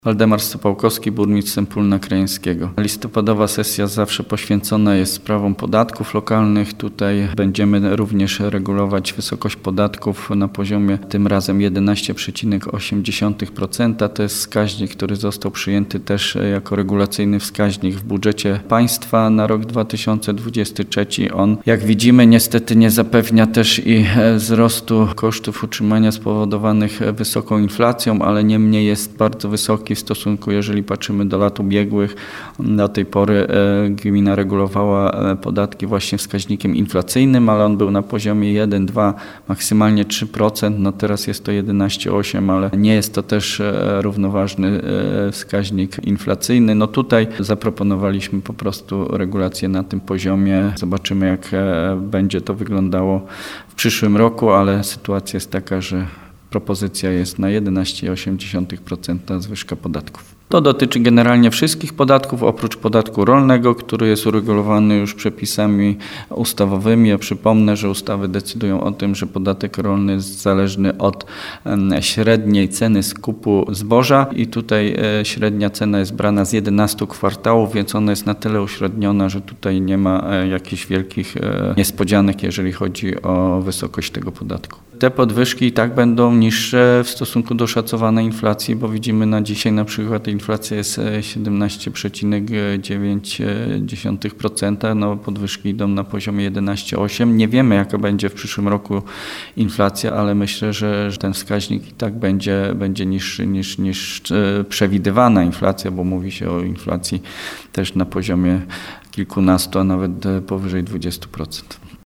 Waldemar Stopałkowski, burmistrz Sępólna Krajeńskiego. Listopadowa sesja zawsze poświęcona jest sprawom podatków lokalnych. Tutaj będziemy również regulować wysokość podatków na poziomie tym razem 11,8%. To jest wskaźnik, który został przyjęty też jako regulacyjny wskaźnik w budżecie państwa na rok 2023. On, jak widzimy, niestety nie zapewnia też i wzrostu kosztów utrzymania spowodowanych wysoką inflacją, ale niemniej jest bardzo wysoki w stosunku, jeżeli patrzymy do lat ubiegłych. Do tej pory gmina regulowała podatki właśnie wskaźnikiem inflacyjnym, ale on był na poziomie 1, 2, maksymalnie 3%. No teraz jest to 11,8%, ale nie jest to też równoważny wskaźnik inflacyjny. No tutaj zaproponowaliśmy po prostu regulację na tym poziomie. Zobaczymy, jak będzie to wyglądało w przyszłym roku, ale sytuacja jest taka, że propozycja jest na 11,8% zwyżka podatków. To dotyczy generalnie wszystkich podatków, oprócz podatku rolnego, który jest uregulowany już przepisami ustawowymi. Ja przypomnę, że ustawy decydują o tym, że podatek rolny jest zależny od średniej ceny skupu zboża i tutaj średnia cena jest brana z 11 kwartałów, więc ona jest na tyle uśredniona, że tutaj nie ma jakichś wielkich niespodzianek, jeżeli chodzi o wysokość tego podatku. Te podwyżki i tak będą niższe w stosunku do szacowanej inflacji, bo widzimy na dzisiaj na przykład inflacja jest 17,9%, no podwyżki idą na poziomie 11,8%. Nie wiemy, jaka będzie w przyszłym roku inflacja, ale myślę, że ten wskaźnik i tak będzie niższy niż przewidywana inflacja, bo mówi się o inflacji też na poziomie kilkunastu, a nawet powyżej 20%.